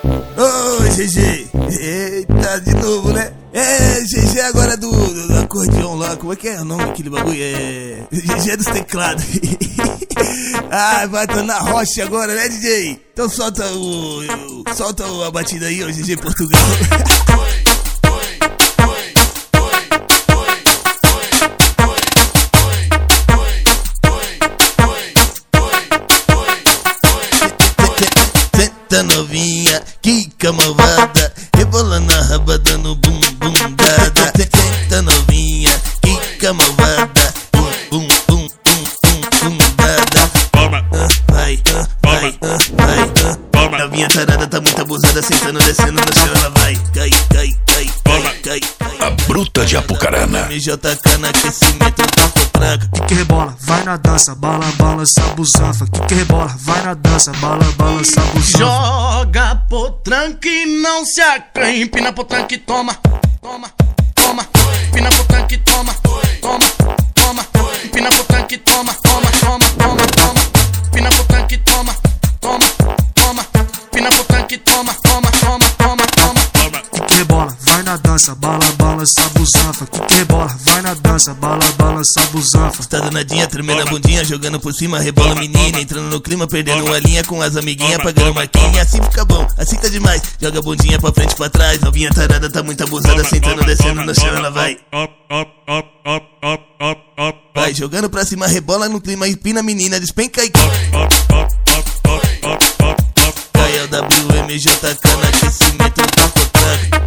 Ô, GG. Eita, de novo, né? GG agora do acordeão lá. Como é que é o nome daquele bagulho? GG dos teclados. Ah, vai estar na rocha agora, né, DJ? Então solta a batida aí, ó, GG Portugal. Senta novinha, quica malvada, rebolando a raba dando bum bum dada. Senta novinha, quica malvada, bum bum bum bum bum bum dada. Vai. Novinha tarada tá muito abusada, sentando, descendo no chão, ela vai. Cai. A bruta de Apucarana. MJK no aquecimento, toca tranca. Que rebola, vai na dança, balança a busanfa. Que rebola, vai na dança, balança a busanfa. Joga potranca e não se acanha. Empina potranca e toma. Empina potranca e toma. Empina potranca e toma. Empina potranca e toma. Empina potranca e toma. Que rebola, vai na dança, balança a busanfa. Que rebola, vai na dança, balança a busanfa. Tá danadinha, tremendo a bundinha, jogando por cima, rebola menina, entrando no clima, perdendo uma linha com as amiguinhas, pagando maquinha. Assim fica bom, assim tá demais. Joga a bundinha pra frente e pra trás. Novinha tarada tá muito abusada, sentando, descendo no chão, ela vai. Vai jogando pra cima, rebola no clima, empina a menina, despenca e cai o WMJK no aquecimento, toca tranca.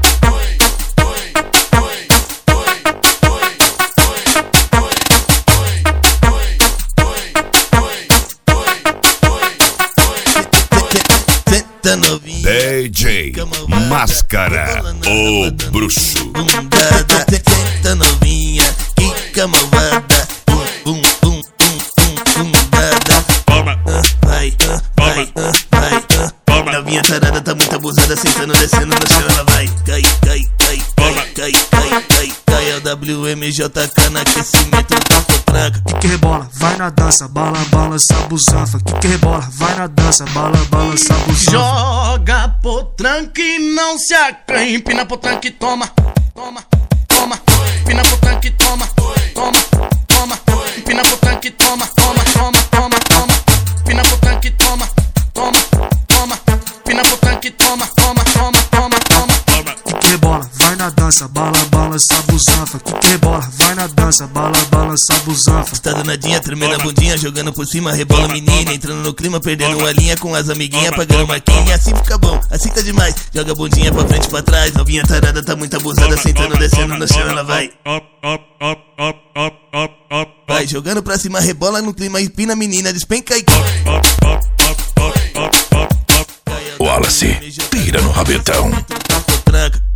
DJ Máscara, o bruxo. Senta novinha, quica malvada, bum dada. Vai. Novinha tarada tá muito abusada, sentando, descendo no chão, ela vai. Cai. Cai o WMJK no aquecimento, toca tranca. Que rebola, vai na dança, balança a busanfa. Que rebola, vai na dança, balança a busanfa. Joga potranca e não se acanha. Empina potranca e toma. Empina potranca e toma. Empina potranca e toma. Empina potranca e toma. Empina potranca e toma. Que rebola, vai na dança, balança a busanfa. Que rebola, vai na dança, balança a busanfa. Tá danadinha, tremendo a bundinha, jogando por cima, rebola menina, entrando no clima, perdendo uma linha com as amiguinhas, pagando maquinha. Assim fica bom, assim tá demais. Joga a bundinha pra frente e pra trás. Novinha tarada tá muito abusada, sentando, descendo no chão, ela vai. Vai jogando pra cima, rebola no clima, empina a menina, despenca e Wallace, tira no rabetão. tranca.